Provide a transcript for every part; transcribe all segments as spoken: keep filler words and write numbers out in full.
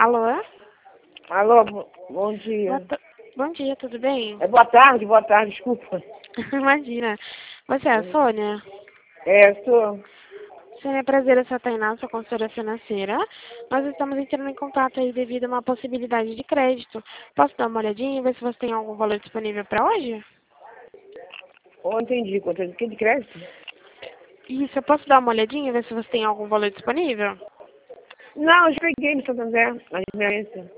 Alô? Alô, bo- bom dia. Boa ta- Bom dia, tudo bem? É boa tarde, boa tarde, desculpa. Imagina. Você é a Sônia? É, sou. Sônia, é prazer, eu sou a Tainá, sua consultora financeira. Nós estamos entrando em contato aí devido a uma possibilidade de crédito. Posso dar uma olhadinha e ver se você tem algum valor disponível para hoje? Oh, entendi. Quanto é que de crédito? Isso, eu posso dar uma olhadinha e ver se você tem algum valor disponível? Não, eu já peguei no Santander, na agência.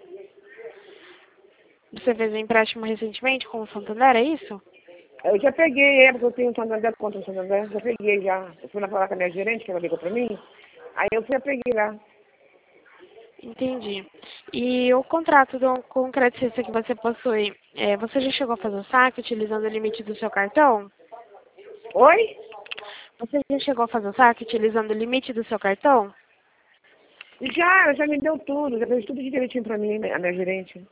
Você fez um empréstimo recentemente com o Santander, é isso? Eu já peguei, é, porque eu tenho um Santander contra o Santander, já peguei já. Eu fui lá falar com a minha gerente, que ela ligou pra mim. Aí eu fui, eu peguei lá. Entendi. E o contrato do, com o crédito que você possui, é, você já chegou a fazer o saque utilizando o limite do seu cartão? Oi? Você já chegou a fazer o saque utilizando o limite do seu cartão? Já, ela já me deu tudo, já fez tudo direitinho pra mim, a minha gerente.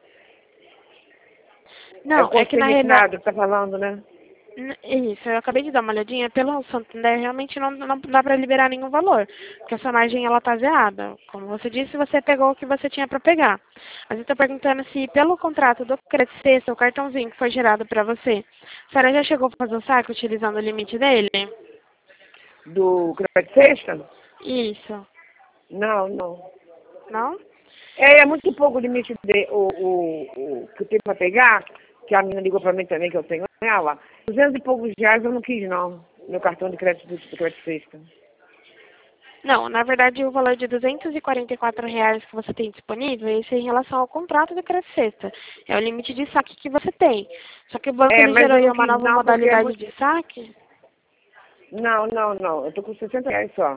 É o Não, é que na realidade... consignado que tá falando, né? Isso, eu acabei de dar uma olhadinha. Pelo Santander, realmente não, não dá para liberar nenhum valor, porque a sua margem ela tá zerada. Como você disse, você pegou o que você tinha para pegar. Mas eu estou perguntando se pelo contrato do crédito sexta, o cartãozinho que foi gerado para você, a senhora já chegou a fazer o saque utilizando o limite dele? Do crédito sexta? Isso. Não, não. Não? É, é muito pouco o limite de, o, o, o que eu tenho pra pegar, que a menina ligou pra mim também, que eu tenho ela. Duzentos e poucos reais eu não quis, não. Meu cartão de crédito do, do crédito sexta. Não, na verdade o valor de duzentos e quarenta e quatro reais que você tem disponível, esse é em relação ao contrato do crédito sexta. É o limite de saque que você tem. Só que o banco É, ele mas gerou eu aí não uma quis, nova não, porque é modalidade muito... de saque. Não, não, não. Eu tô com sessenta reais só.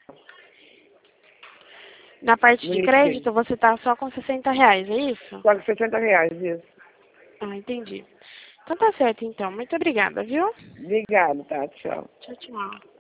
Na parte No de limite dele. crédito você está só com sessenta reais, é isso? Só com sessenta reais, isso. Ah, entendi. Então tá certo então. Muito obrigada, viu? Obrigado, tá? Tchau. Tchau, tchau.